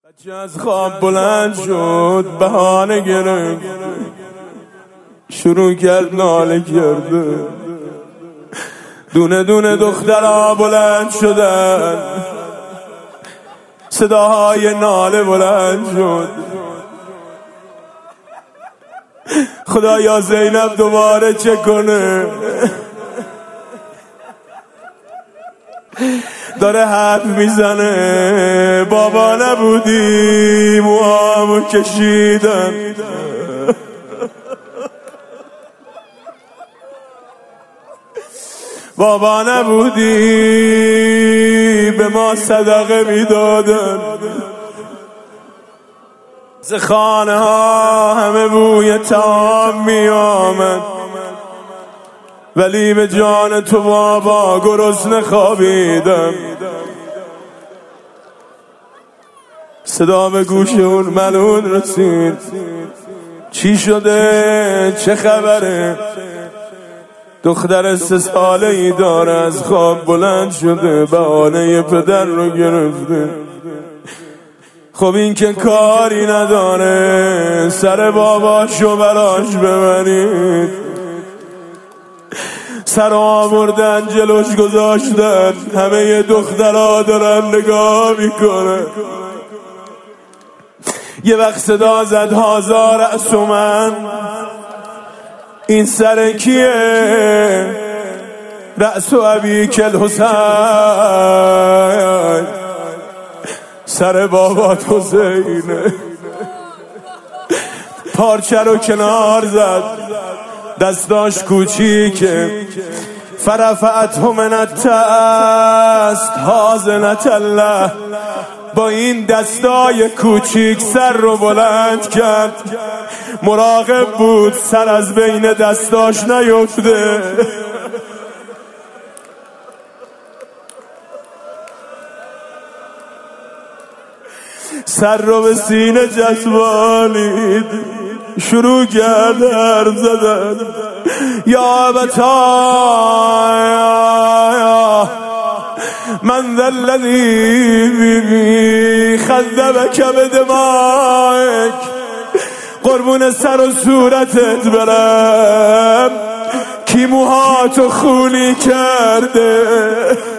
بچه از خواب بلند شد، بهانه گرفت، شروع کرد ناله کرده. دونه دونه دخترها بلند شدن، صداهای ناله بلند شد. خدایا زینب دوباره چه کنه؟ داره حرف میزنه، بابا نبودی موامو کشیدن، بابا نبودی به ما صدقه میدادن. ز خانه ها همه بوی طعام میآمد، ولی به جان تو بابا گرسنه خوابیدم. صدا به گوش اون ملعون رسید، چی شده؟ چه خبره؟ دختر 3 ساله ای داره از خواب بلند شده، بهانه پدر رو گرفته. خب این که کاری نداره، سر باباشو براش ببرید. سر آوردن جلوش گذاشتن، همه دخترها دارن نگاه میکنن. یه وقت صدا زد هازا رأس من، این سر کیه؟ رأس ابیک الحسین، سر بابات حسینه. پارچه رو کنار زد، دستاش کوچیکه. فرفعته من التست حاضنة الله، با این دستای کوچیک سر رو بلند کرد. مراقب بود سر از بین دستاش نیفته. سر رو به سینه جذبانید، شروع کرد حرف زدن. یا ابتاه من ذا الذی خذبک بدمائک، قربون سر و صورتت برم، کی موهاتو خونی کرده؟